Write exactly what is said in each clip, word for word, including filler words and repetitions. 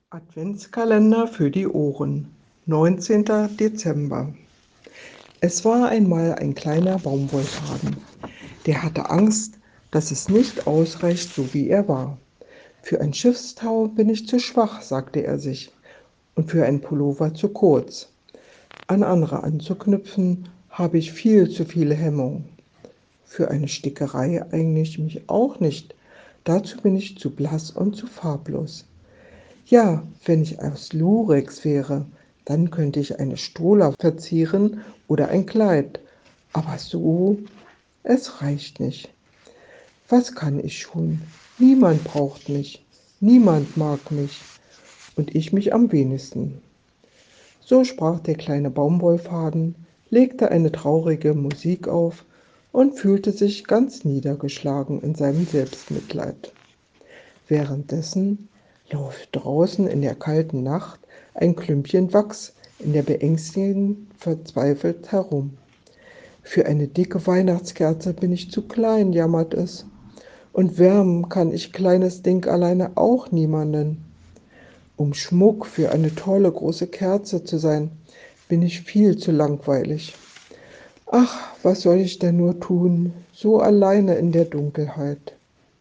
Adventskalender für die Ohren, neunzehnter Dezember. Es war einmal ein kleiner Baumwollfaden. Der hatte Angst, dass es nicht ausreicht, so wie er war. Für ein Schiffstau bin ich zu schwach, sagte er sich, und für einen Pullover zu kurz. An andere anzuknüpfen, habe ich viel zu viele Hemmungen. Für eine Stickerei eigne ich mich auch nicht. Dazu bin ich zu blass und zu farblos. Ja, wenn ich aus Lurex wäre, dann könnte ich eine Stola verzieren oder ein Kleid. Aber so, es reicht nicht. Was kann ich schon? Niemand braucht mich, niemand mag mich und ich mich am wenigsten. So sprach der kleine Baumwollfaden, legte eine traurige Musik auf und fühlte sich ganz niedergeschlagen in seinem Selbstmitleid. Währenddessen läuft draußen in der kalten Nacht ein Klümpchen Wachs in der beängstigenden verzweifelt herum. Für eine dicke Weihnachtskerze bin ich zu klein, jammert es. Und wärmen kann ich kleines Ding alleine auch niemanden. Um Schmuck für eine tolle große Kerze zu sein, bin ich viel zu langweilig. Ach, was soll ich denn nur tun, so alleine in der Dunkelheit?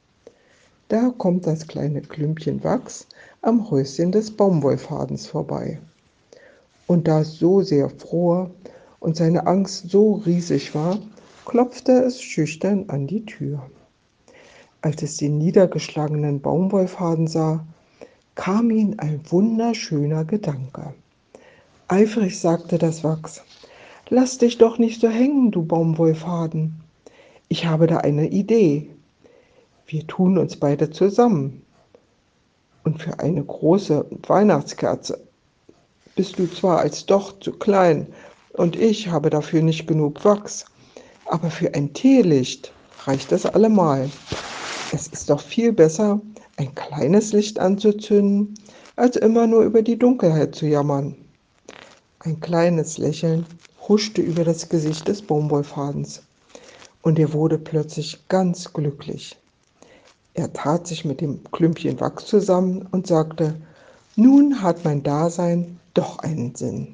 Da kommt das kleine Klümpchen Wachs am Häuschen des Baumwollfadens vorbei. Und da es so sehr fror und seine Angst so riesig war, klopfte es schüchtern an die Tür. Als es den niedergeschlagenen Baumwollfaden sah, kam ihm ein wunderschöner Gedanke. Eifrig sagte das Wachs: »Lass dich doch nicht so hängen, du Baumwollfaden. Ich habe da eine Idee. Wir tun uns beide zusammen. Und für eine große Weihnachtskerze bist du zwar als doch zu klein und ich habe dafür nicht genug Wachs, aber für ein Teelicht reicht es allemal. Es ist doch viel besser, ein kleines Licht anzuzünden, als immer nur über die Dunkelheit zu jammern.« Ein kleines Lächeln huschte über das Gesicht des Baumwollfadens und er wurde plötzlich ganz glücklich. Er tat sich mit dem Klümpchen Wachs zusammen und sagte: »Nun hat mein Dasein doch einen Sinn.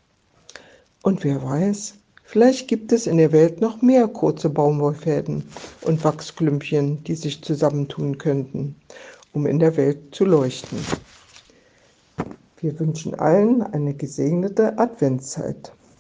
Und wer weiß, vielleicht gibt es in der Welt noch mehr kurze Baumwollfäden und Wachsklümpchen, die sich zusammentun könnten, um in der Welt zu leuchten.« Wir wünschen allen eine gesegnete Adventszeit.